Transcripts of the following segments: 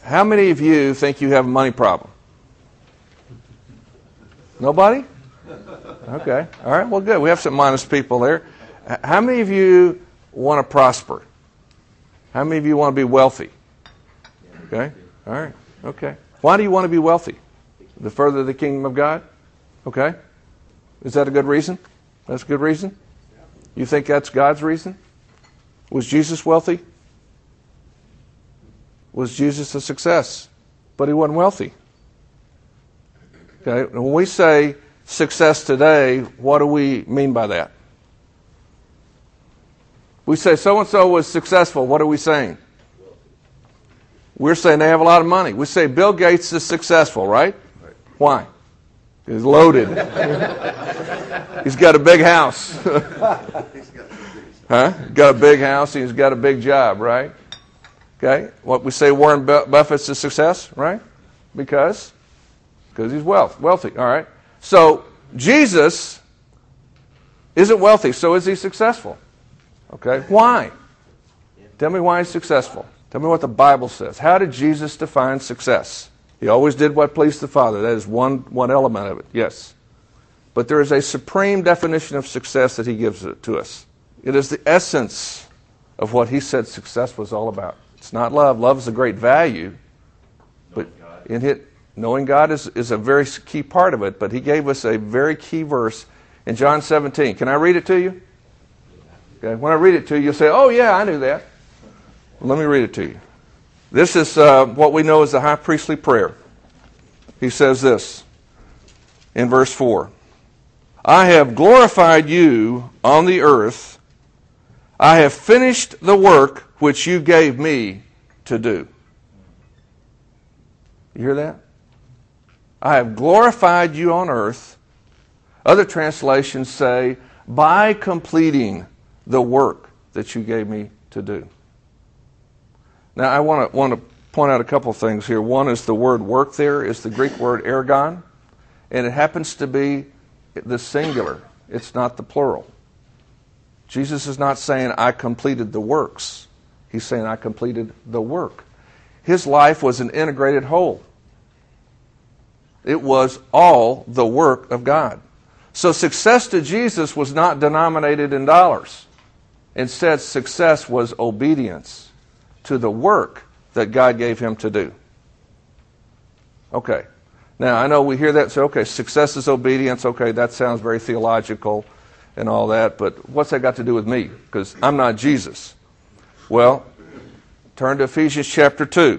How many of you think you have a money problem? Nobody? Okay. All right. Well, good. We have some honest people there. How many of you want to prosper? How many of you want to be wealthy? Okay. All right. Okay. Why do you want to be wealthy? To further the kingdom of God? Okay. Is that a good reason? That's a good reason? You think that's God's reason? Was Jesus wealthy? Was Jesus a success? But he wasn't wealthy. Okay. When we say success today, what do we mean by that? We say so-and-so was successful. What are we saying? We're saying they have a lot of money. We say Bill Gates is successful, right? Why? He's loaded. He's got a big house. Huh? Got a big house. He's got a big job, right? Okay. What we say Warren Buffett's a success, right? Because he's wealthy. All right. So Jesus isn't wealthy. So is he successful? Okay. Why? Tell me why he's successful. Tell me what the Bible says. How did Jesus define success? He always did what pleased the Father. That is one element of it, yes. But there is a supreme definition of success that he gives it to us. It is the essence of what he said success was all about. It's not love. Love is a great value. But knowing God is a very key part of it. But he gave us a very key verse in John 17. Can I read it to you? Okay. When I read it to you, you'll say, oh, yeah, I knew that. Well, let me read it to you. This is what we know as the high priestly prayer. He says this in verse 4. I have glorified you on the earth. I have finished the work which you gave me to do. You hear that? I have glorified you on earth. Other translations say, by completing the work that you gave me to do. Now, I want to point out a couple of things here. One is the word work there is the Greek word ergon, and it happens to be the singular. It's not the plural. Jesus is not saying, I completed the works. He's saying, I completed the work. His life was an integrated whole. It was all the work of God. So success to Jesus was not denominated in dollars. Instead, success was obedience to the work that God gave him to do. Okay. Now, I know we hear that and say, okay, success is obedience. Okay, that sounds very theological and all that, but what's that got to do with me? Because I'm not Jesus. Well, turn to Ephesians chapter 2.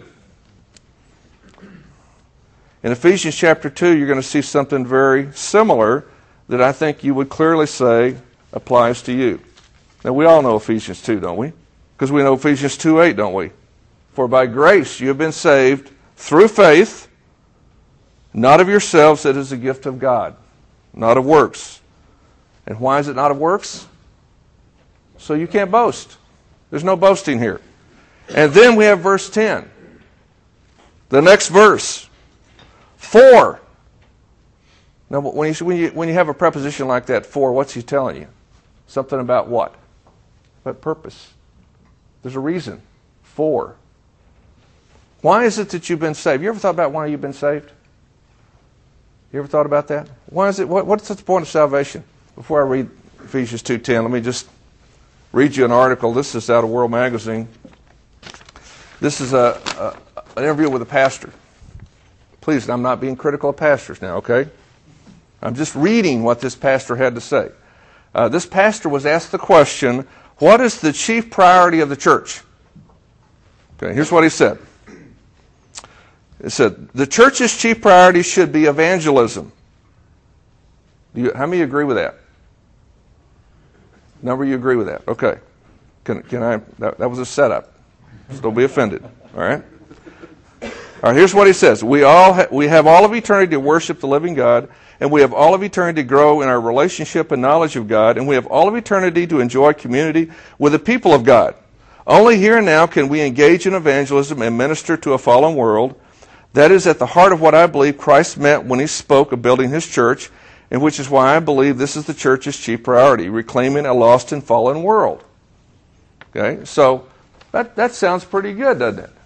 In Ephesians chapter 2, you're going to see something very similar that I think you would clearly say applies to you. Now, we all know Ephesians 2, don't we? Because we know Ephesians 2:8, don't we? For by grace you have been saved through faith, not of yourselves, it is a gift of God, not of works. And why is it not of works? So you can't boast. There's no boasting here. And then we have verse 10. The next verse. For. Now, when you have a preposition like that, for, what's he telling you? Something about what? What purpose? There's a reason. For. Why is it that you've been saved? You ever thought about why you've been saved? You ever thought about that? Why is it? What's the point of salvation? Before I read Ephesians 2:10, let me just read you an article. This is out of World Magazine. This is an interview with a pastor. Please, I'm not being critical of pastors now, okay? I'm just reading what this pastor had to say. This pastor was asked the question, what is the chief priority of the church? Okay, here's what he said. It said, the church's chief priority should be evangelism. How many agree with that? Number of you agree with that? Okay. Can I? That was a setup. So don't be offended. All right. All right. Here's what he says: we have all of eternity to worship the living God, and we have all of eternity to grow in our relationship and knowledge of God, and we have all of eternity to enjoy community with the people of God. Only here and now can we engage in evangelism and minister to a fallen world. That is at the heart of what I believe Christ meant when he spoke of building his church, and which is why I believe this is the church's chief priority, reclaiming a lost and fallen world. Okay, so that sounds pretty good, doesn't it?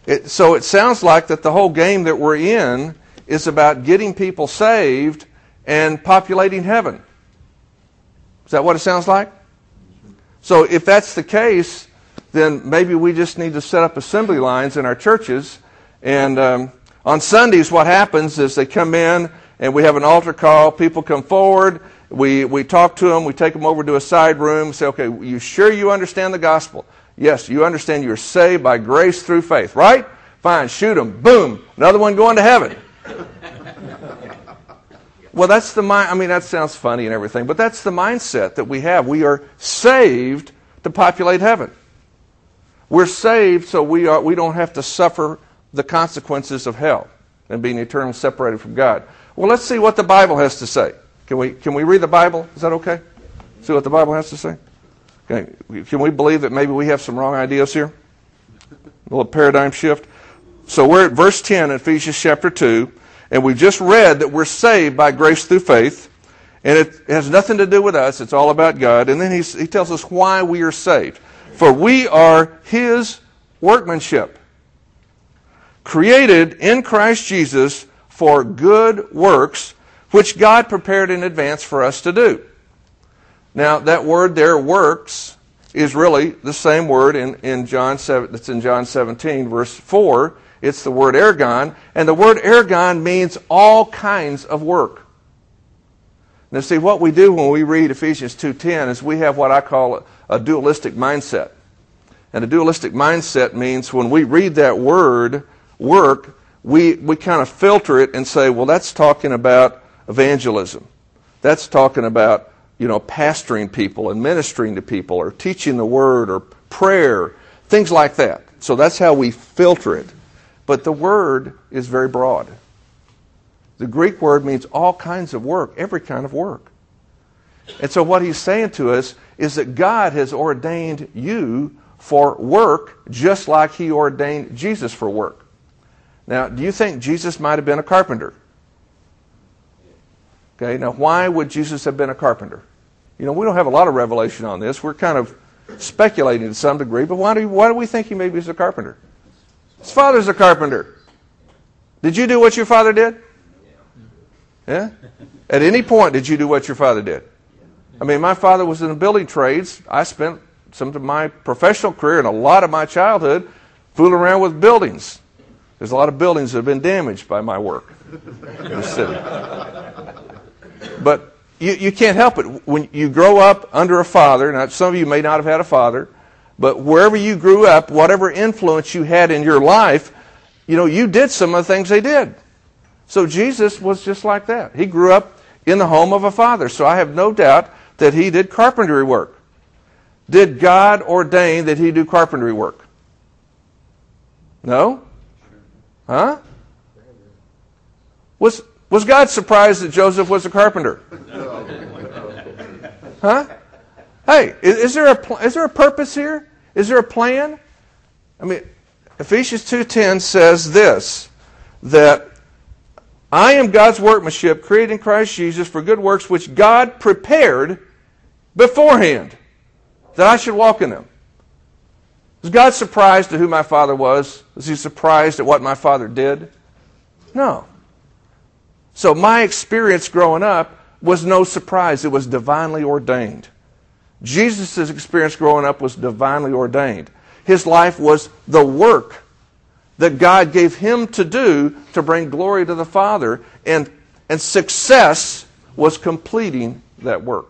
So it sounds like that the whole game that we're in is about getting people saved and populating heaven. Is that what it sounds like? So if that's the case, then maybe we just need to set up assembly lines in our churches. And on Sundays, what happens is they come in and we have an altar call. People come forward. We talk to them. We take them over to a side room. Say, okay, you sure you understand the gospel? Yes, you understand you're saved by grace through faith, right? Fine, shoot them. Boom. Another one going to heaven. Well, that's the mind. I mean, that sounds funny and everything, but that's the mindset that we have. We are saved to populate heaven. We're saved so we don't have to suffer the consequences of hell and being eternally separated from God. Well, let's see what the Bible has to say. Can we read the Bible? Is that okay? See what the Bible has to say? Okay. Can we believe that maybe we have some wrong ideas here? A little paradigm shift. So we're at verse 10 in Ephesians chapter 2, and we've just read that we're saved by grace through faith, and it has nothing to do with us. It's all about God. And then he tells us why we are saved. For we are His workmanship, created in Christ Jesus for good works, which God prepared in advance for us to do. Now, that word there, works, is really the same word in John 7, that's in John 17, verse 4. It's the word ergon, and the word ergon means all kinds of work. Now, see, what we do when we read Ephesians 2:10 is we have what I call a dualistic mindset. And a dualistic mindset means when we read that word, work, we kind of filter it and say, well, that's talking about evangelism. That's talking about, pastoring people and ministering to people or teaching the word or prayer, things like that. So that's how we filter it. But the word is very broad. The Greek word means all kinds of work, every kind of work. And so what he's saying to us is that God has ordained you for work just like He ordained Jesus for work. Now, do you think Jesus might have been a carpenter? Okay, now why would Jesus have been a carpenter? We don't have a lot of revelation on this. We're kind of speculating to some degree, but why do we think He maybe is a carpenter? His father's a carpenter. Did you do what your father did? Yeah? At any point, did you do what your father did? I mean, my father was in the building trades. I spent some of my professional career and a lot of my childhood fooling around with buildings. There's a lot of buildings that have been damaged by my work in the city. But you can't help it. When you grow up under a father, now some of you may not have had a father, but wherever you grew up, whatever influence you had in your life, you did some of the things they did. So Jesus was just like that. He grew up in the home of a father. So I have no doubt that he did carpentry work. Did God ordain that he do carpentry work? No? Huh? Was God surprised that Joseph was a carpenter? Huh? Hey, is there a purpose here? Is there a plan? I mean, Ephesians 2:10 says this, that I am God's workmanship, created in Christ Jesus for good works, which God prepared beforehand, that I should walk in them. Was God surprised at who my father was? Was He surprised at what my father did? No. So my experience growing up was no surprise. It was divinely ordained. Jesus' experience growing up was divinely ordained. His life was the work that God gave him to do to bring glory to the Father, and success was completing that work.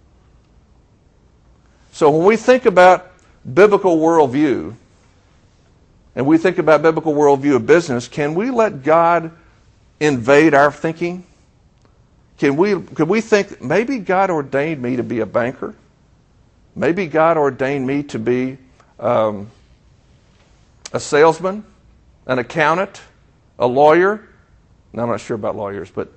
So when we think about biblical worldview, and we think about biblical worldview of business, can we let God invade our thinking? Can we think, maybe God ordained me to be a banker? Maybe God ordained me to be a salesman, an accountant, a lawyer. Now, I'm not sure about lawyers, but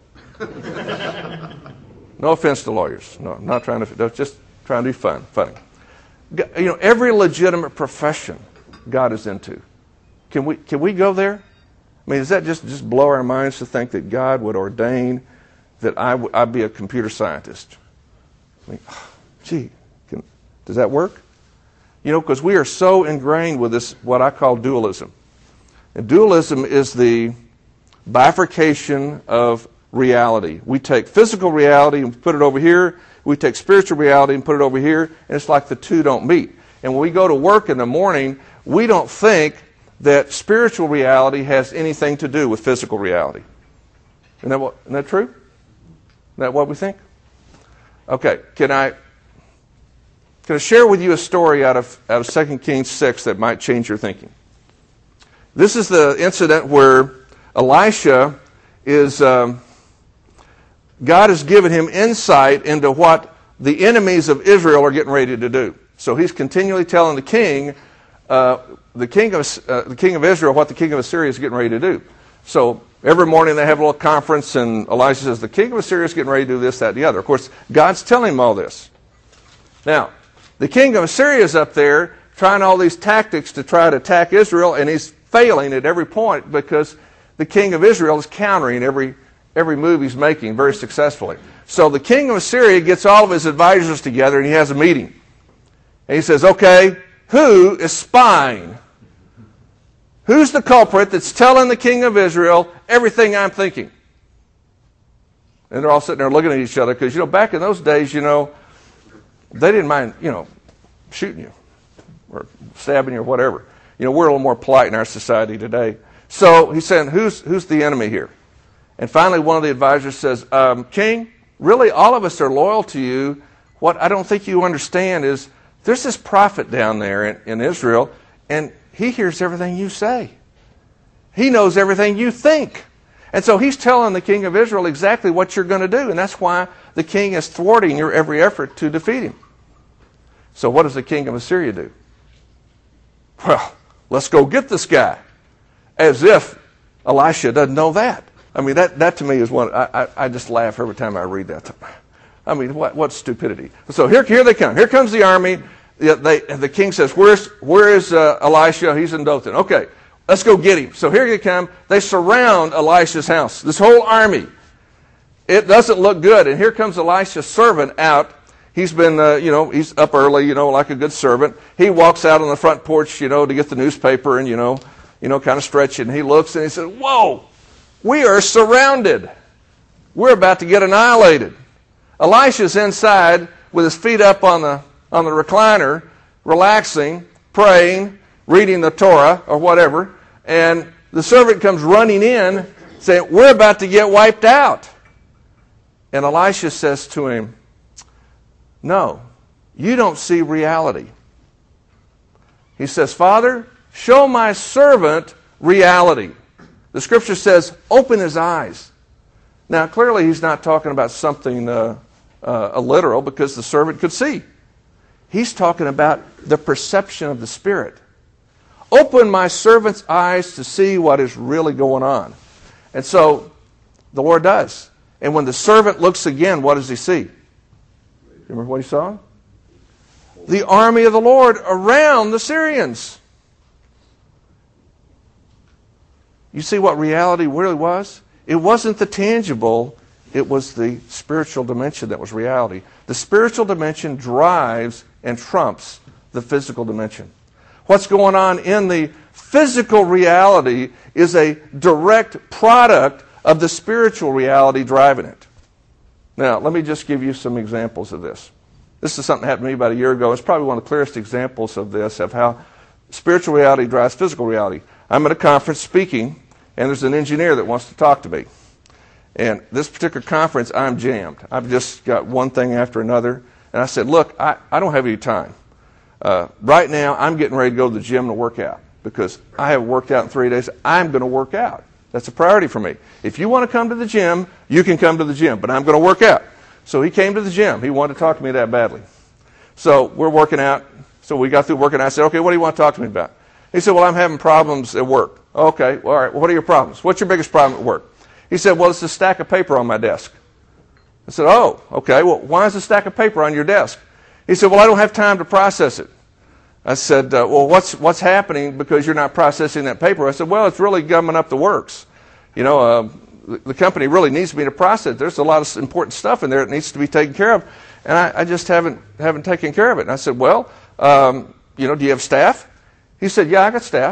no offense to lawyers. No, I'm not trying to, just trying to be funny. Every legitimate profession God is into. Can we go there? I mean, does that just blow our minds to think that God would ordain that I'd be a computer scientist? I mean, gee, does that work? Because we are so ingrained with this, what I call dualism. And dualism is the bifurcation of reality. We take physical reality and put it over here. We take spiritual reality and put it over here. And it's like the two don't meet. And when we go to work in the morning, we don't think that spiritual reality has anything to do with physical reality. Isn't that true? Isn't that what we think? Okay, can I share with you a story out of 2 Kings 6 that might change your thinking? This is the incident where Elisha is, God has given him insight into what the enemies of Israel are getting ready to do. So he's continually telling the king of Israel what the king of Assyria is getting ready to do. So every morning they have a little conference, and Elisha says, the king of Assyria is getting ready to do this, that, and the other. Of course, God's telling him all this. Now, the king of Assyria is up there trying all these tactics to try to attack Israel, and he's failing at every point because the king of Israel is countering every move he's making very successfully. So the king of Assyria gets all of his advisors together, and he has a meeting. And he says, okay, who is spying? Who's the culprit that's telling the king of Israel everything I'm thinking? And they're all sitting there looking at each other because, back in those days, they didn't mind, shooting you or stabbing you or whatever. We're a little more polite in our society today. So he's saying, who's the enemy here? And finally, one of the advisors says, King, really all of us are loyal to you. What I don't think you understand is there's this prophet down there in Israel, and he hears everything you say. He knows everything you think. And so he's telling the king of Israel exactly what you're going to do, and that's why the king is thwarting your every effort to defeat him. So what does the king of Assyria do? Well, let's go get this guy. As if Elisha doesn't know that. I mean, that to me is one, I just laugh every time I read that. I mean, what stupidity. So here they come. Here comes the army. The king says, where is Elisha? He's in Dothan. Okay, let's go get him. So here they come. They surround Elisha's house. This whole army. It doesn't look good. And here comes Elisha's servant out. He's been, he's up early, like a good servant. He walks out on the front porch, to get the newspaper and, kind of stretch it. And he looks and he says, whoa, we are surrounded. We're about to get annihilated. Elisha's inside with his feet up on the recliner, relaxing, praying, reading the Torah or whatever, and the servant comes running in saying, we're about to get wiped out. And Elisha says to him, no, you don't see reality. He says, Father, show my servant reality. The scripture says, open his eyes. Now, clearly he's not talking about something literal because the servant could see. He's talking about the perception of the Spirit. Open my servant's eyes to see what is really going on. And so the Lord does. And when the servant looks again, what does he see? Remember what he saw? The army of the Lord around the Syrians. You see what reality really was? It wasn't the tangible, it was the spiritual dimension that was reality. The spiritual dimension drives and trumps the physical dimension. What's going on in the physical reality is a direct product of the spiritual reality driving it. Now, let me just give you some examples of this. This is something that happened to me about a year ago. It's probably one of the clearest examples of this, of how spiritual reality drives physical reality. I'm at a conference speaking, and there's an engineer that wants to talk to me. And this particular conference, I'm jammed. I've just got one thing after another. And I said, look, I don't have any time. Right now, I'm getting ready to go to the gym to work out because I haven't worked out in 3 days. I'm going to work out. That's a priority for me. If you want to come to the gym, you can come to the gym, but I'm going to work out. So he came to the gym. He wanted to talk to me that badly. So we're working out. So we got through working out. I said, okay, what do you want to talk to me about? He said, well, I'm having problems at work. Okay, well, all right. Well, what are your problems? What's your biggest problem at work? He said, well, it's a stack of paper on my desk. I said, oh, okay. Well, why is a stack of paper on your desk? He said, well, I don't have time to process it. I said, well, what's happening because you're not processing that paper? I said, well, it's really gumming up the works. The company really needs me to process it. There's a lot of important stuff in there that needs to be taken care of, and I just haven't taken care of it. And I said, well, do you have staff? He said, yeah, I got staff.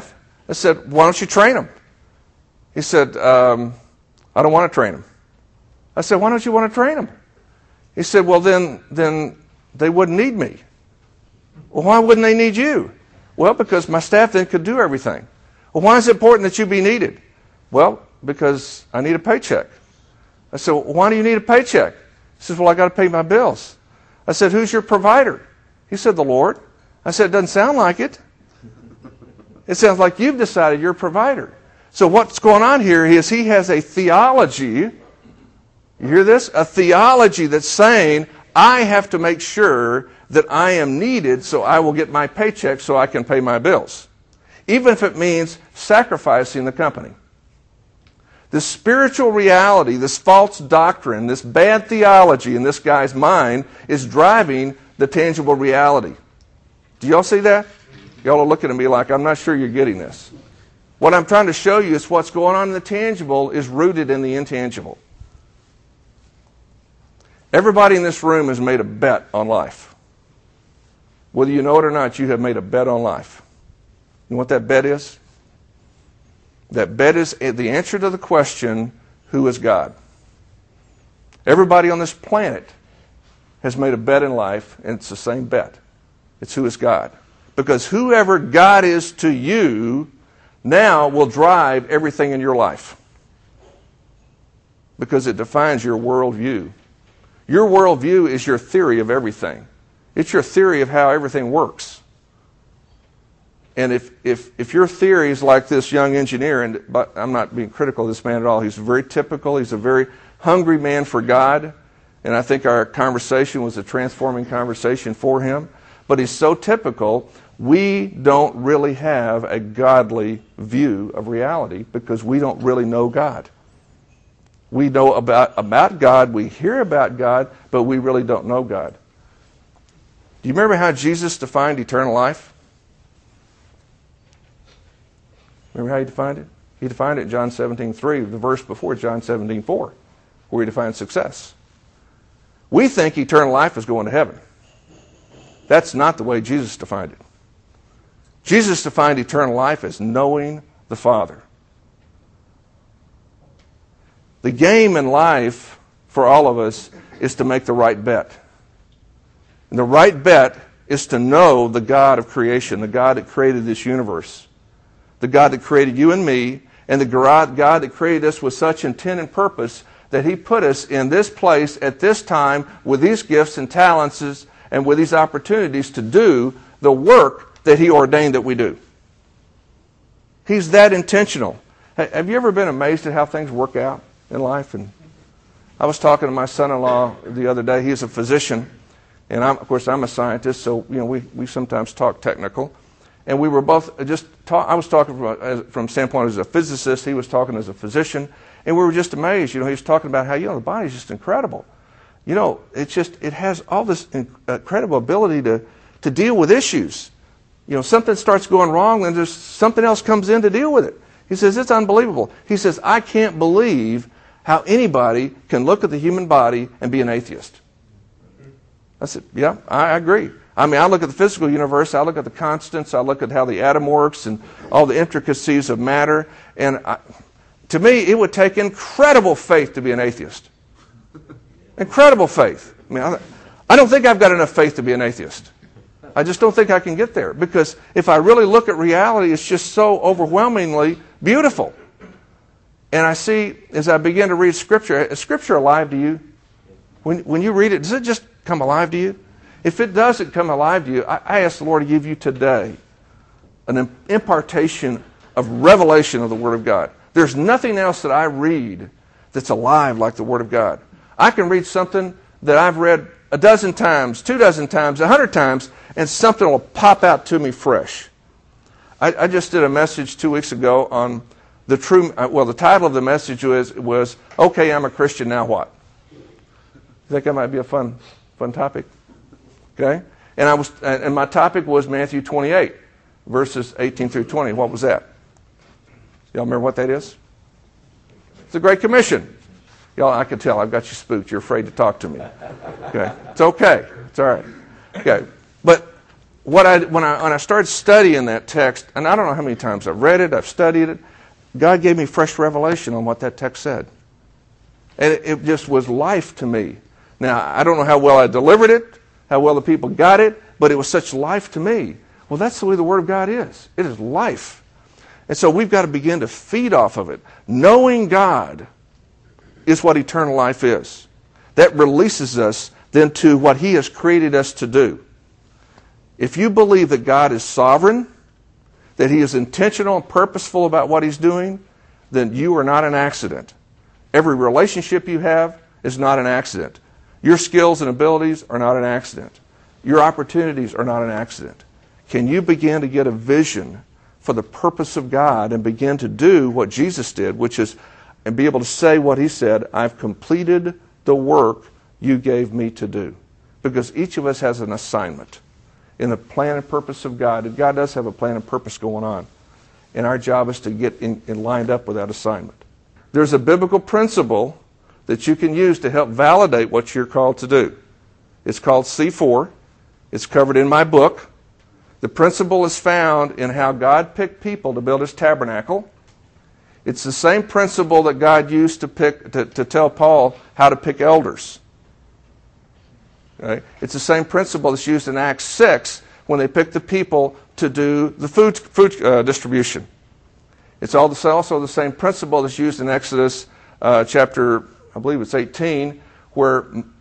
I said, why don't you train them? He said, I don't want to train them. I said, why don't you want to train them? He said, well, then they wouldn't need me. Well, why wouldn't they need you? Well, because my staff then could do everything. Well, why is it important that you be needed? Well, because I need a paycheck. I said, well, why do you need a paycheck? He says, well, I got to pay my bills. I said, who's your provider? He said, the Lord. I said, it doesn't sound like it. It sounds like you've decided you're a provider. So what's going on here is he has a theology. You hear this? A theology that's saying, I have to make sure that I am needed so I will get my paycheck so I can pay my bills. Even if it means sacrificing the company. This spiritual reality, this false doctrine, this bad theology in this guy's mind is driving the tangible reality. Do y'all see that? Y'all are looking at me like, I'm not sure you're getting this. What I'm trying to show you is what's going on in the tangible is rooted in the intangible. Everybody in this room has made a bet on life. Whether you know it or not, you have made a bet on life. You know what that bet is? That bet is the answer to the question, who is God? Everybody on this planet has made a bet in life, and it's the same bet. It's who is God. Because whoever God is to you now will drive everything in your life. Because it defines your worldview. Your worldview is your theory of everything. It's your theory of how everything works. And if your theory is like this young engineer, but I'm not being critical of this man at all, he's very typical, he's a very hungry man for God, and I think our conversation was a transforming conversation for him, but he's so typical, we don't really have a godly view of reality because we don't really know God. We know about God, we hear about God, but we really don't know God. Do you remember how Jesus defined eternal life? Remember how he defined it? He defined it in John 17:3, the verse before John 17:4, where he defined success. We think eternal life is going to heaven. That's not the way Jesus defined it. Jesus defined eternal life as knowing the Father. The game in life for all of us is to make the right bet. And the right bet is to know the God of creation, the God that created this universe. The God that created you and me, and the God that created us with such intent and purpose that he put us in this place at this time with these gifts and talents and with these opportunities to do the work that he ordained that we do. He's that intentional. Have you ever been amazed at how things work out in life? And I was talking to my son-in-law the other day. He's a physician, and of course I'm a scientist, so we sometimes talk technical. And we were both I was talking from standpoint as a physicist. He was talking as a physician. And we were just amazed. He was talking about how, the body's just incredible. It has all this incredible ability to deal with issues. Something starts going wrong, then there's something else comes in to deal with it. He says, it's unbelievable. He says, I can't believe how anybody can look at the human body and be an atheist. I said, yeah, I agree. I look at the physical universe, I look at the constants, I look at how the atom works and all the intricacies of matter, and to me, it would take incredible faith to be an atheist. Incredible faith. I don't think I've got enough faith to be an atheist. I just don't think I can get there, because if I really look at reality, it's just so overwhelmingly beautiful. And I see, as I begin to read Scripture, is Scripture alive to you? When you read it, does it just come alive to you? If it doesn't come alive to you, I ask the Lord to give you today an impartation of revelation of the Word of God. There's nothing else that I read that's alive like the Word of God. I can read something that I've read a dozen times, 24 times, 100 times, and something will pop out to me fresh. I just did a message 2 weeks ago on the title of the message was "Okay, I'm a Christian, now what?" You think that might be a fun topic? Okay? And my topic was Matthew 28, verses 18 through 20. What was that? Y'all remember what that is? It's the Great Commission. Y'all, I can tell. I've got you spooked. You're afraid to talk to me. Okay? It's okay. It's all right. Okay. But when I started studying that text, and I don't know how many times I've read it, I've studied it, God gave me fresh revelation on what that text said. And it just was life to me. Now, I don't know how well I delivered it, how well the people got it, but it was such life to me. Well, that's the way the Word of God is. It is life. And so we've got to begin to feed off of it. Knowing God is what eternal life is. That releases us then to what He has created us to do. If you believe that God is sovereign, that He is intentional and purposeful about what He's doing, then you are not an accident. Every relationship you have is not an accident. Your skills and abilities are not an accident. Your opportunities are not an accident. Can you begin to get a vision for the purpose of God and begin to do what Jesus did, which is, and be able to say what He said, I've completed the work you gave me to do. Because each of us has an assignment in the plan and purpose of God. And God does have a plan and purpose going on. And our job is to get in lined up with that assignment. There's a biblical principle that you can use to help validate what you're called to do. It's called C4. It's covered in my book. The principle is found in how God picked people to build His tabernacle. It's the same principle that God used to tell Paul how to pick elders. Okay? It's the same principle that's used in Acts 6 when they picked the people to do the food distribution. It's also the same principle that's used in Exodus chapter, I believe it's 18, where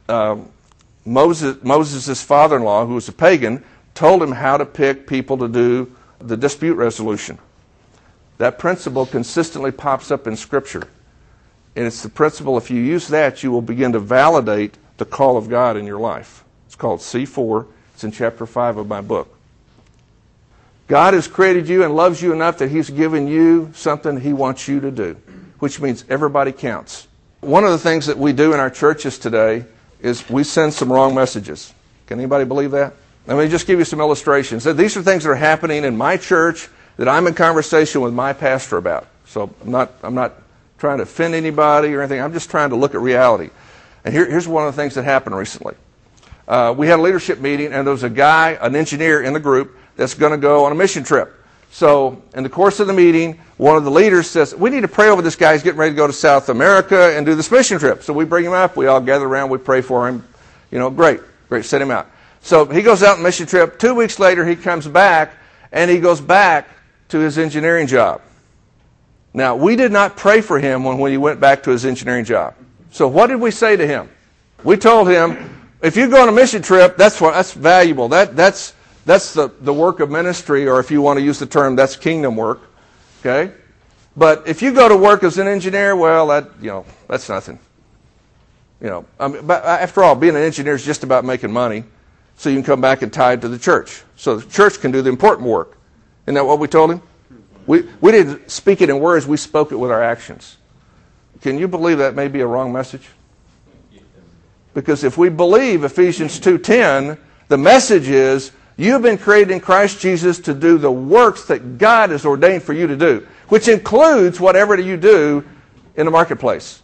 Moses' father-in-law, who was a pagan, told him how to pick people to do the dispute resolution. That principle consistently pops up in Scripture. And it's the principle, if you use that, you will begin to validate the call of God in your life. It's called C4. It's in chapter 5 of my book. God has created you and loves you enough that He's given you something He wants you to do, which means everybody counts. One of the things that we do in our churches today is we send some wrong messages. Can anybody believe that? Let me just give you some illustrations. These are things that are happening in my church that I'm in conversation with my pastor about. So I'm not trying to offend anybody or anything. I'm just trying to look at reality. And here's one of the things that happened recently. We had a leadership meeting, and there was a guy, an engineer in the group, that's going to go on a mission trip. So in the course of the meeting, one of the leaders says, we need to pray over this guy. He's getting ready to go to South America and do this mission trip. So we bring him up. We all gather around. We pray for him. Great, send him out. So he goes out on a mission trip. 2 weeks later, he comes back, and he goes back to his engineering job. Now, we did not pray for him when he went back to his engineering job. So what did we say to him? We told him, if you go on a mission trip, that's valuable. That's the work of ministry, or if you want to use the term, that's kingdom work. Okay? But if you go to work as an engineer, well, that's nothing. But after all, being an engineer is just about making money, so you can come back and tithe to the church. So the church can do the important work. Isn't that what we told him? We didn't speak it in words, we spoke it with our actions. Can you believe that may be a wrong message? Because if we believe Ephesians 2:10, the message is, you've been created in Christ Jesus to do the works that God has ordained for you to do, which includes whatever you do in the marketplace.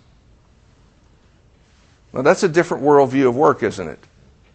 Now, that's a different worldview of work, isn't it?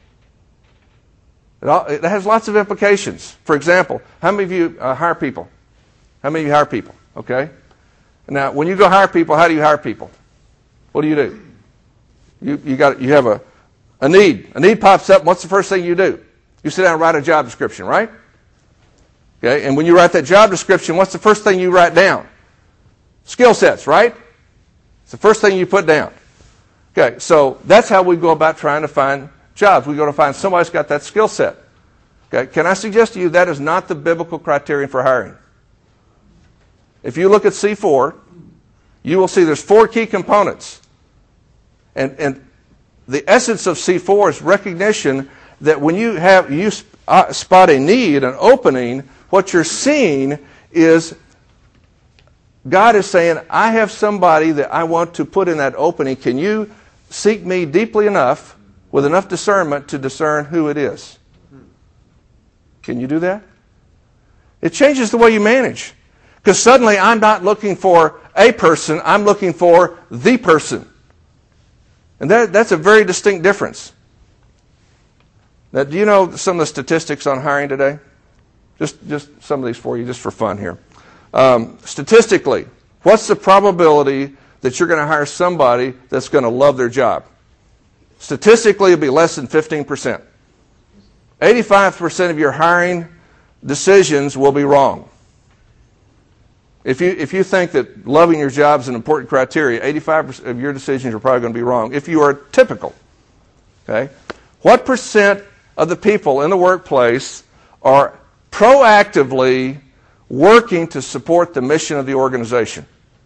It has lots of implications. For example, how many of you hire people? How many of you hire people? Okay? Now, when you go hire people, how do you hire people? What do? You have a need. A need pops up. What's the first thing you do? You sit down and write a job description, right? Okay, and when you write that job description, what's the first thing you write down? Skill sets, right? It's the first thing you put down. Okay, so that's how we go about trying to find jobs. We go to find somebody who's got that skill set. Okay, can I suggest to you that is not the biblical criterion for hiring? If you look at C4, you will see there's 4 key components. And the essence of C4 is recognition that when you spot a need, an opening, what you're seeing is God is saying, I have somebody that I want to put in that opening. Can you seek me deeply enough, with enough discernment, to discern who it is? Can you do that? It changes the way you manage. Because suddenly I'm not looking for a person, I'm looking for the person. And that's a very distinct difference. Now, do you know some of the statistics on hiring today? Just some of these for you, just for fun here. Statistically, what's the probability that you're going to hire somebody that's going to love their job? Statistically, it'll be less than 15%. 85% of your hiring decisions will be wrong. If you think that loving your job is an important criteria, 85% of your decisions are probably going to be wrong if you are typical. Okay? What percent of the people in the workplace are proactively working to support the mission of the organization?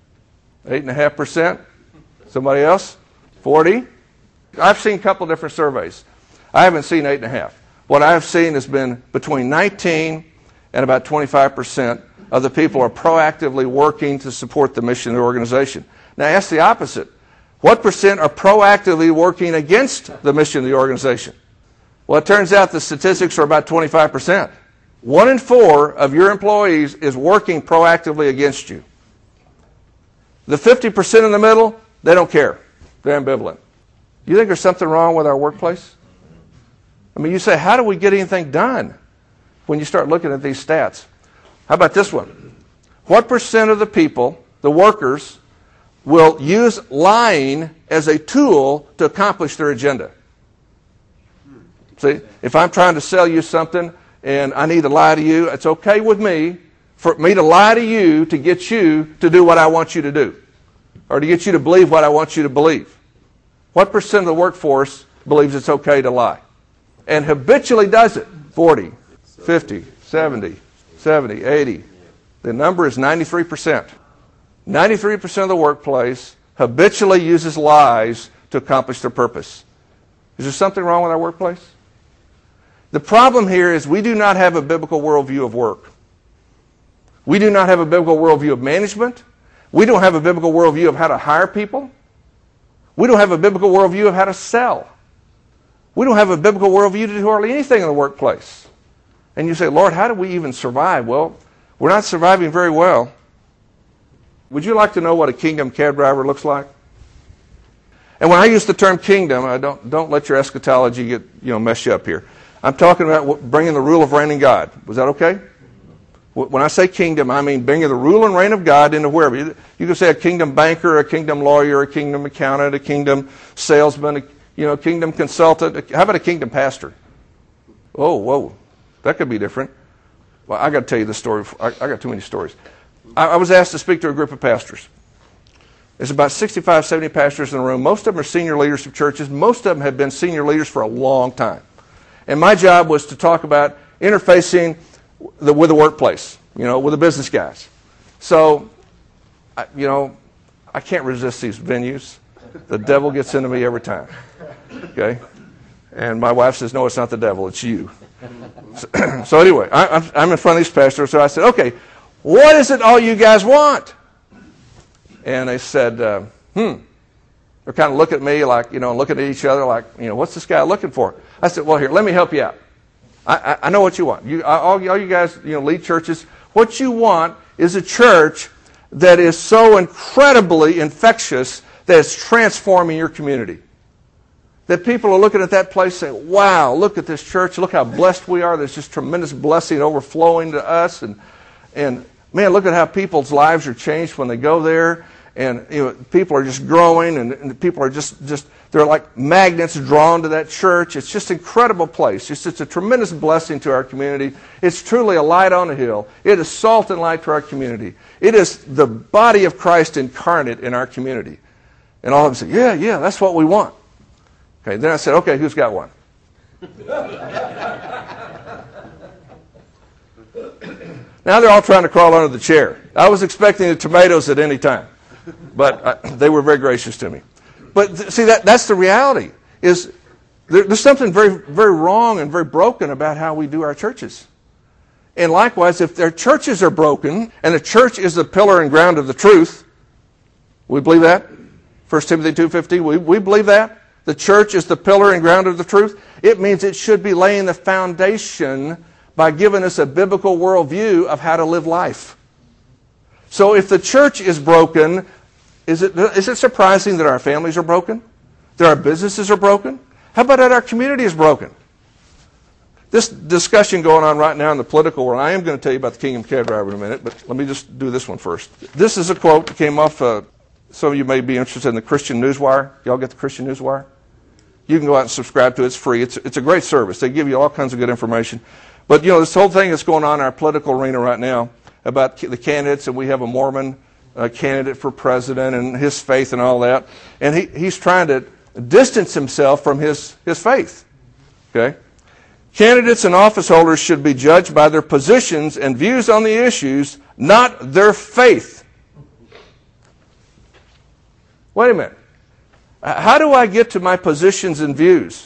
8.5%? Somebody else? 40? I've seen a couple different surveys. I haven't seen 8.5. What I've seen has been between 19 and about 25% of the people are proactively working to support the mission of the organization. Now ask the opposite. What percent are proactively working against the mission of the organization? Well, it turns out the statistics are about 25%. 1 in 4 of your employees is working proactively against you. The 50% in the middle, they don't care. They're ambivalent. You think there's something wrong with our workplace? I mean, you say, how do we get anything done when you start looking at these stats? How about this one? What percent of the people, the workers, will use lying as a tool to accomplish their agenda? See, if I'm trying to sell you something and I need to lie to you, it's okay with me for me to lie to you to get you to do what I want you to do, or to get you to believe what I want you to believe. What percent of the workforce believes it's okay to lie? And habitually does it. 40, 50, 70, 80. The number is 93%. 93% of the workplace habitually uses lies to accomplish their purpose. Is there something wrong with our workplace? The problem here is we do not have a biblical worldview of work. We do not have a biblical worldview of management. We don't have a biblical worldview of how to hire people. We don't have a biblical worldview of how to sell. We don't have a biblical worldview to do hardly anything in the workplace. And you say, Lord, how do we even survive? Well, we're not surviving very well. Would you like to know what a kingdom cab driver looks like? And when I use the term kingdom, don't let your eschatology get mess you up here. I'm talking about bringing the rule of reign in God. Was that okay? When I say kingdom, I mean bringing the rule and reign of God into wherever. You can say a kingdom banker, a kingdom lawyer, a kingdom accountant, a kingdom salesman, a kingdom consultant. How about a kingdom pastor? Oh, whoa. That could be different. Well, I got to tell you this story. I got too many stories. I was asked to speak to a group of pastors. There's about 65, 70 pastors in the room. Most of them are senior leaders of churches. Most of them have been senior leaders for a long time. And my job was to talk about interfacing with the workplace, with the business guys. So, I can't resist these venues. The devil gets into me every time. Okay? And my wife says, no, it's not the devil, it's you. So anyway, I'm in front of these pastors, so I said, okay, what is it all you guys want? And they said, They're kind of looking at me like, looking at each other like, what's this guy looking for? I said, well, here, let me help you out. I know what you want. All you guys, lead churches. What you want is a church that is so incredibly infectious that it's transforming your community. That people are looking at that place saying, wow, look at this church. Look how blessed we are. There's just tremendous blessing overflowing to us. And man, look at how people's lives are changed when they go there. And people are just growing, and people are just they're like magnets drawn to that church. It's just an incredible place. It's a tremendous blessing to our community. It's truly a light on a hill. It is salt and light to our community. It is the body of Christ incarnate in our community. And all of them say, yeah, that's what we want. Okay, then I said, okay, who's got one? Now they're all trying to crawl under the chair. I was expecting the tomatoes at any time. But they were very gracious to me. But see, that's the reality. Is there's something very, very wrong and very broken about how we do our churches. And likewise, if their churches are broken, and the church is the pillar and ground of the truth, we believe that? 1 Timothy 2:15, we believe that? The church is the pillar and ground of the truth? It means it should be laying the foundation by giving us a biblical worldview of how to live life. So if the church is broken, is it surprising that our families are broken? That our businesses are broken? How about that our community is broken? this discussion going on right now in the political world, I am going to tell you about the Kingdom Cab Driver in a minute, but let me just do this one first. This is a quote that came off, some of you may be interested in the Christian Newswire. Y'all get the Christian Newswire? You can go out and subscribe to it. It's free. It's a great service. They give you all kinds of good information. But, this whole thing that's going on in our political arena right now about the candidates, and we have a Mormon candidate for president and his faith and all that. And he's trying to distance himself from his faith. Okay? Candidates and office holders should be judged by their positions and views on the issues, not their faith. Wait a minute. How do I get to my positions and views?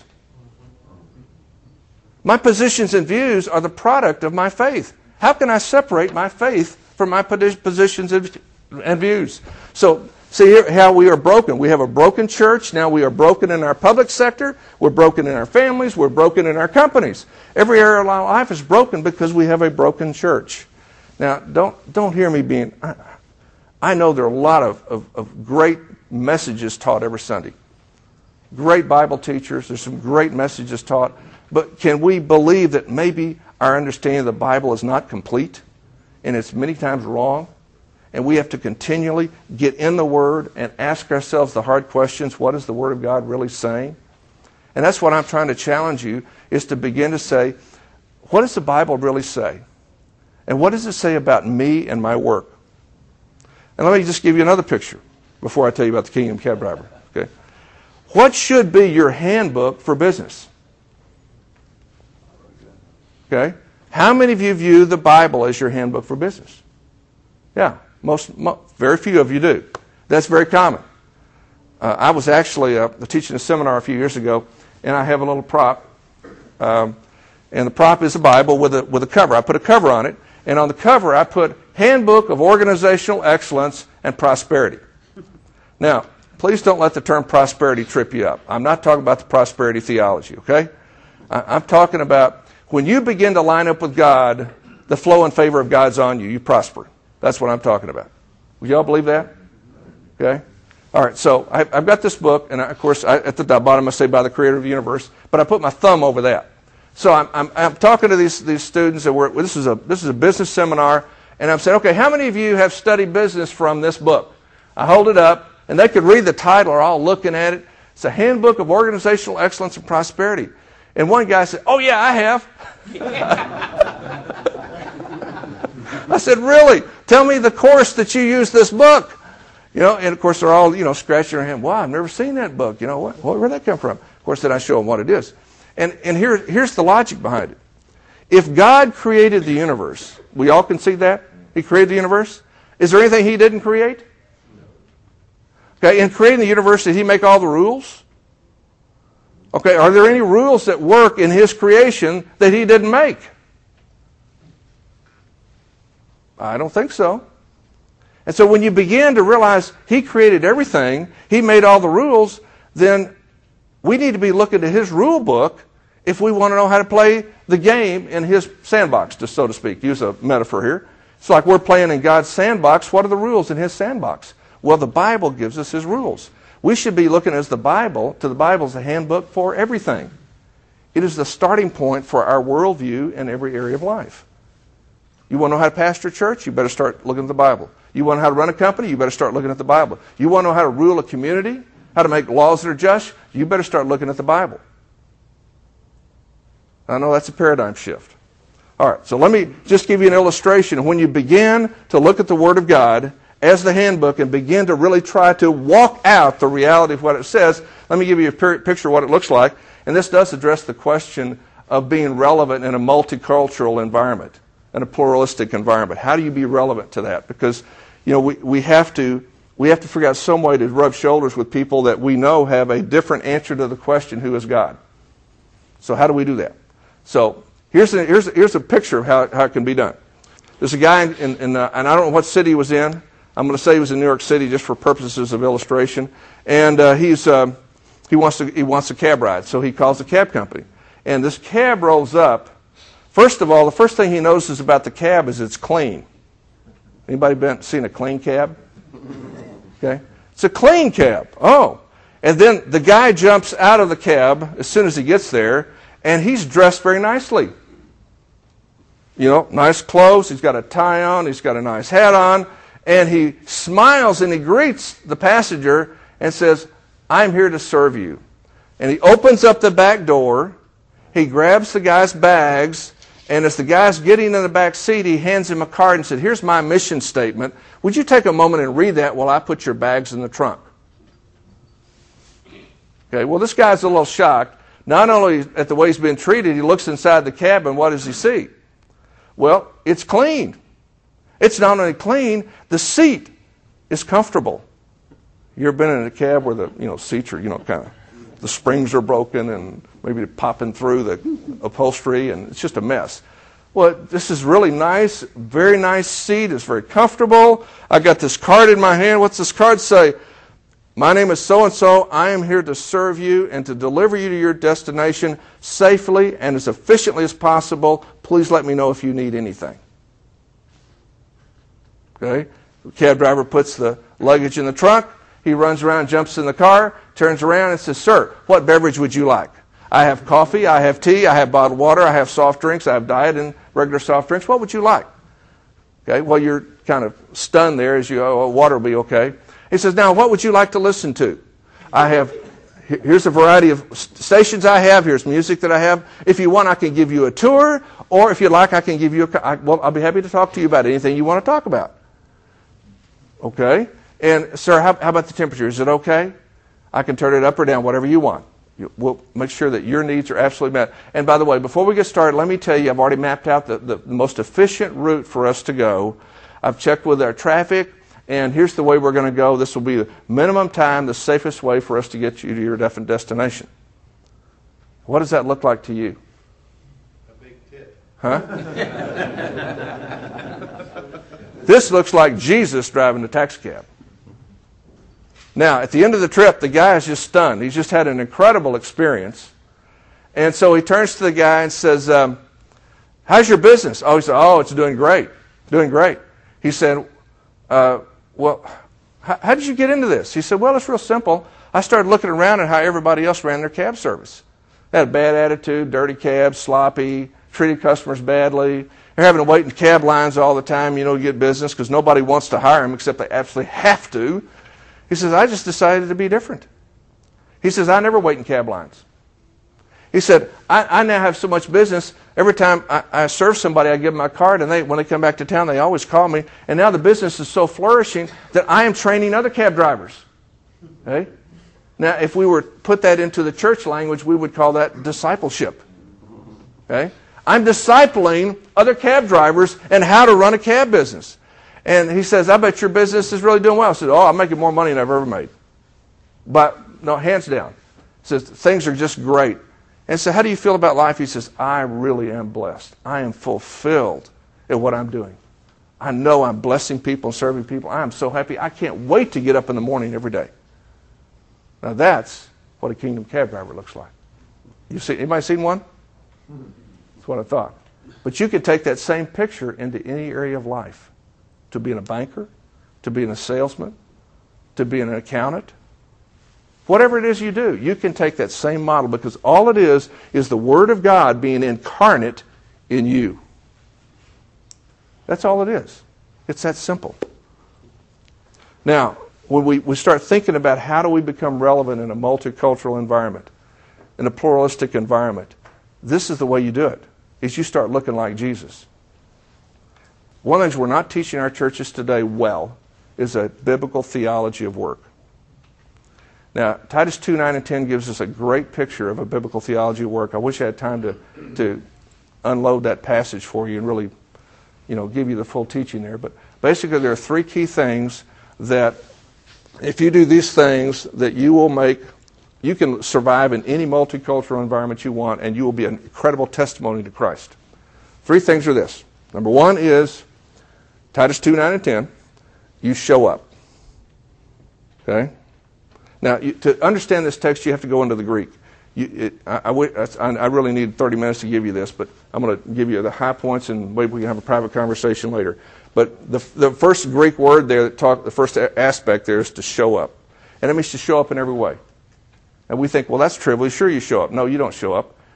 My positions and views are the product of my faith. How can I separate my faith from my positions and views? So, see here how we are broken. We have a broken church. Now we are broken in our public sector. We're broken in our families. We're broken in our companies. Every area of our life is broken because we have a broken church. Now, don't hear me being... I know there are a lot of great messages taught every Sunday. Great Bible teachers. There's some great messages taught. But can we believe that maybe our understanding of the Bible is not complete and it's many times wrong? And we have to continually get in the Word and ask ourselves the hard questions. What is the Word of God really saying? And that's what I'm trying to challenge you, is to begin to say, what does the Bible really say? And what does it say about me and my work? And let me just give you another picture before I tell you about the Kingdom Cab Driver. Okay? What should be your handbook for business? Okay? How many of you view the Bible as your handbook for business? Yeah, very few of you do. That's very common. I was actually teaching a seminar a few years ago, and I have a little prop. And the prop is a Bible with a cover. I put a cover on it, and on the cover I put Handbook of Organizational Excellence and Prosperity. Now, please don't let the term prosperity trip you up. I'm not talking about the prosperity theology, okay? I'm talking about when you begin to line up with God, the flow and favor of God's on you, you prosper. That's what I'm talking about. Would you all believe that? Okay? All right, so I've got this book, and of course, at the bottom I say by the creator of the universe, but I put my thumb over that. So I'm talking to these students, this is a business seminar, and I'm saying, okay, how many of you have studied business from this book? I hold it up, and they could read the title, or all looking at it. It's a Handbook of Organizational Excellence and Prosperity. And one guy said, oh yeah, I have. I said, really? Tell me the course that you use this book. And of course they're all, scratching their hand. Wow, I've never seen that book. Where'd that come from? Of course, then I show them what it is. And here's the logic behind it. If God created the universe, we all can see that? He created the universe? Is there anything He didn't create? Okay, in creating the universe, did He make all the rules? Okay, are there any rules that work in His creation that He didn't make? I don't think so. And so when you begin to realize He created everything, He made all the rules, then we need to be looking at His rule book if we want to know how to play the game in His sandbox, just so to speak. Use a metaphor here. It's like we're playing in God's sandbox. What are the rules in His sandbox? Well, the Bible gives us His rules. We should be looking at the Bible as a handbook for everything. It is the starting point for our worldview in every area of life. You want to know how to pastor a church? You better start looking at the Bible. You want to know how to run a company? You better start looking at the Bible. You want to know how to rule a community? How to make laws that are just? You better start looking at the Bible. I know that's a paradigm shift. All right, so let me just give you an illustration. When you begin to look at the Word of God as the handbook and begin to really try to walk out the reality of what it says, let me give you a picture of what it looks like. And this does address the question of being relevant in a multicultural environment, in a pluralistic environment. How do you be relevant to that? Because, we have to figure out some way to rub shoulders with people that we know have a different answer to the question, who is God? So how do we do that? So here's a picture of how it can be done. There's a guy and I don't know what city he was in. I'm going to say he was in New York City just for purposes of illustration. And he wants a cab ride, so he calls the cab company. And this cab rolls up. First of all, the first thing he notices about the cab is it's clean. Anybody seen a clean cab? Okay, it's a clean cab. Oh, and then the guy jumps out of the cab as soon as he gets there, and he's dressed very nicely. You know, nice clothes, he's got a tie on, he's got a nice hat on, and he smiles and he greets the passenger and says, I'm here to serve you. And he opens up the back door, he grabs the guy's bags, and as the guy's getting in the back seat, he hands him a card and said, here's my mission statement. Would you take a moment and read that while I put your bags in the trunk? Okay, well, this guy's a little shocked. Not only at the way he's been treated, he looks inside the cabin. What does he see? Well, it's clean. It's not only clean, the seat is comfortable. You ever been in a cab where the seats are kind of the springs are broken and maybe they're popping through the upholstery and it's just a mess? Well, this is really nice, very nice seat. It's very comfortable. I got this card in my hand. What's this card say? My name is so-and-so. I am here to serve you and to deliver you to your destination safely and as efficiently as possible. Please let me know if you need anything. Okay? The cab driver puts the luggage in the trunk. He runs around, jumps in the car, turns around and says, sir, what beverage would you like? I have coffee, I have tea, I have bottled water, I have soft drinks, I have diet and regular soft drinks. What would you like? Okay, well, you're kind of stunned there as you, water will be okay. He says, now, what would you like to listen to? Here's a variety of stations I have. Here's music that I have. If you want, I can give you a tour, or if you like, I can give you I'll be happy to talk to you about anything you want to talk about. Okay? And, sir, how about the temperature? Is it okay? I can turn it up or down, whatever you want. We'll make sure that your needs are absolutely met. And by the way, before we get started, let me tell you, I've already mapped out the most efficient route for us to go. I've checked with our traffic, and here's the way we're going to go. This will be the minimum time, the safest way for us to get you to your definite destination. What does that look like to you? A big tip. Huh? This looks like Jesus driving the taxi cab. Now, at the end of the trip, the guy is just stunned. He's just had an incredible experience. And so he turns to the guy and says, how's your business? Oh, he said, it's doing great. Doing great. He said, well, how did you get into this? He said, well, it's real simple. I started looking around at how everybody else ran their cab service. They had a bad attitude, dirty cabs, sloppy, treated customers badly. They're having to wait in cab lines all the time, to get business because nobody wants to hire them except they absolutely have to. He says, I just decided to be different. He says, I never wait in cab lines. He said, I now have so much business. Every time I serve somebody, I give them my card, and when they come back to town, they always call me. And now the business is so flourishing that I am training other cab drivers. Okay? Now, if we were to put that into the church language, we would call that discipleship. Okay? I'm discipling other cab drivers and how to run a cab business. And he says, I bet your business is really doing well. I said, I'm making more money than I've ever made. But, no, hands down. He says, things are just great. And so how do you feel about life? He says, I really am blessed. I am fulfilled at what I'm doing. I know I'm blessing people and serving people. I am so happy. I can't wait to get up in the morning every day. Now that's what a kingdom cab driver looks like. Anybody seen one? That's what I thought. But you can take that same picture into any area of life. To being a banker, to being a salesman, to being an accountant. Whatever it is you do, you can take that same model because all it is the Word of God being incarnate in you. That's all it is. It's that simple. Now, when we start thinking about how do we become relevant in a multicultural environment, in a pluralistic environment, this is the way you do it, is you start looking like Jesus. One of the things we're not teaching our churches today well is a biblical theology of work. Now, Titus 2, 9, and 10 gives us a great picture of a biblical theology of work. I wish I had time to unload that passage for you and really, give you the full teaching there. But basically, there are three key things that if you do these things, that you can survive in any multicultural environment you want, and you will be an incredible testimony to Christ. Three things are this. Number one is Titus 2, 9, and 10, you show up. Okay? Now, to understand this text, you have to go into the Greek. I really need 30 minutes to give you this, but I'm going to give you the high points, and maybe we can have a private conversation later. But the first Greek word there, the first aspect there is to show up. And it means to show up in every way. And we think, well, that's trivial. Sure, you show up. No, you don't show up.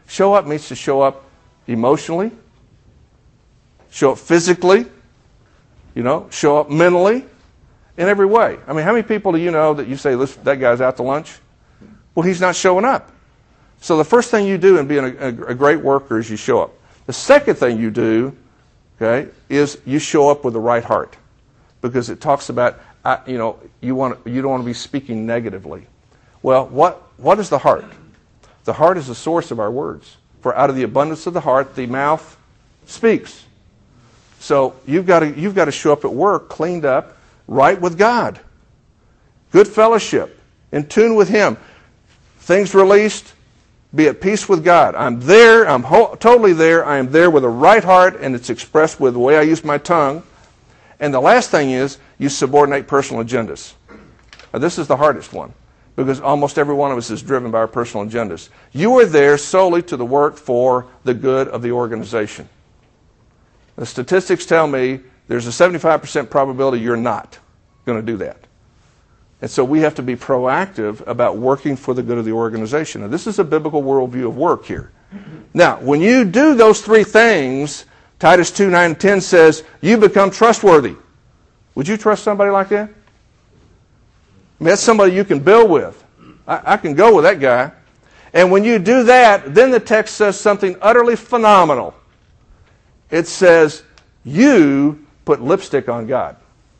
Show up means to show up emotionally, show up physically, show up mentally, in every way. I mean, how many people do you know that you say, listen, that guy's out to lunch? Well, he's not showing up. So the first thing you do in being a great worker is you show up. The second thing you do, okay, is you show up with the right heart, because it talks about you don't want to be speaking negatively. Well, what is the heart? The heart is the source of our words. For out of the abundance of the heart, the mouth speaks. So you've got to show up at work cleaned up, right with God, good fellowship, in tune with Him. Things released. Be at peace with God. I'm there. I'm totally there. I am there with a right heart, and it's expressed with the way I use my tongue. And the last thing is you subordinate personal agendas. Now, this is the hardest one, because almost every one of us is driven by our personal agendas. You are there solely to the work for the good of the organization. The statistics tell me there's a 75% probability you're not going to do that. And so we have to be proactive about working for the good of the organization. Now, this is a biblical worldview of work here. Now, when you do those three things, Titus 2, 9, and 10 says, you become trustworthy. Would you trust somebody like that? I mean, that's somebody you can build with. I can go with that guy. And when you do that, then the text says something utterly phenomenal. It says, you put lipstick on God.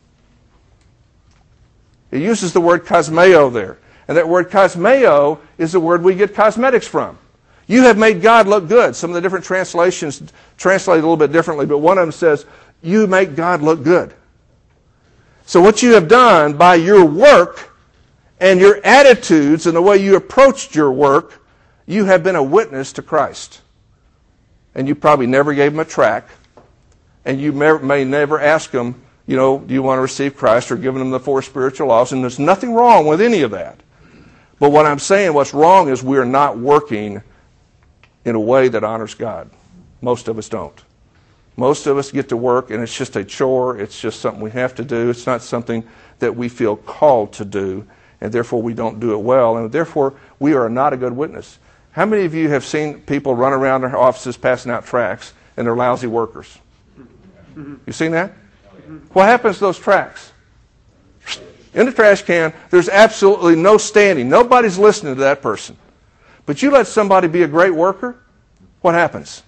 It uses the word cosmeo there. And that word cosmeo is the word we get cosmetics from. You have made God look good. Some of the different translations translate a little bit differently, but one of them says, you make God look good. So what you have done by your work and your attitudes and the way you approached your work, you have been a witness to Christ. And you probably never gave him a tract, and you may never ask him, do you want to receive Christ, or giving them the 4 spiritual laws, and there's nothing wrong with any of that. But what I'm saying, what's wrong is we are not working in a way that honors God. Most of us don't. Most of us get to work, and it's just a chore. It's just something we have to do. It's not something that we feel called to do, and therefore we don't do it well, and therefore we are not a good witness. How many of you have seen people run around their offices passing out tracts, and they're lousy workers? You seen that? What happens to those tracts? In the trash can. There's absolutely no standing. Nobody's listening to that person. But you let somebody be a great worker, what happens?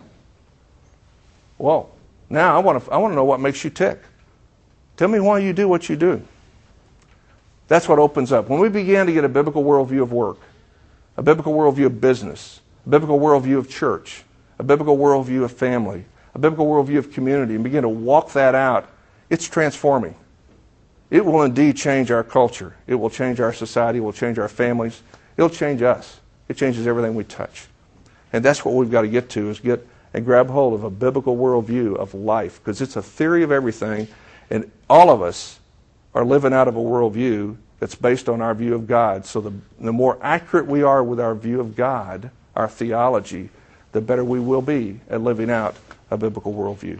Well, now I want to know what makes you tick. Tell me why you do what you do. That's what opens up. When we begin to get a biblical worldview of work, a biblical worldview of business, a biblical worldview of church, a biblical worldview of family, a biblical worldview of community, and begin to walk that out, it's transforming. It will indeed change our culture. It will change our society. It will change our families. It'll change us. It changes everything we touch. And that's what we've got to get to, is get and grab hold of a biblical worldview of life, because it's a theory of everything, and all of us are living out of a worldview that's based on our view of God. So the more accurate we are with our view of God, our theology, the better we will be at living out a biblical worldview.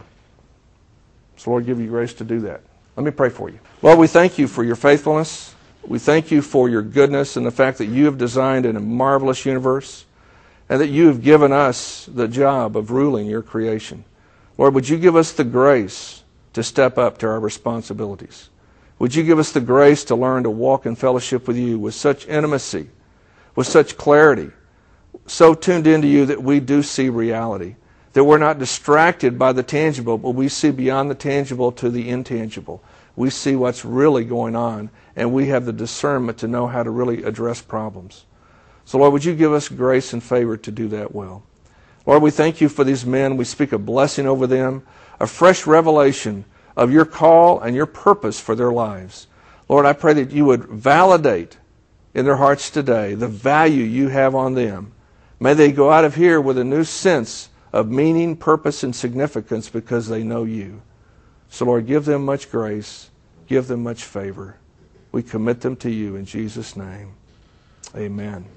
So Lord, give you grace to do that. Let me pray for you. Lord, we thank you for your faithfulness. We thank you for your goodness and the fact that you have designed a marvelous universe, and that you have given us the job of ruling your creation. Lord, would you give us the grace to step up to our responsibilities? Would you give us the grace to learn to walk in fellowship with you with such intimacy, with such clarity, so tuned into you that we do see reality, that we're not distracted by the tangible, but we see beyond the tangible to the intangible. We see what's really going on, and we have the discernment to know how to really address problems. So, Lord, would you give us grace and favor to do that well? Lord, we thank you for these men. We speak a blessing over them, a fresh revelation of your call and your purpose for their lives. Lord, I pray that you would validate in their hearts today the value you have on them. May they go out of here with a new sense of meaning, purpose, and significance because they know you. So, Lord, give them much grace. Give them much favor. We commit them to you in Jesus' name. Amen.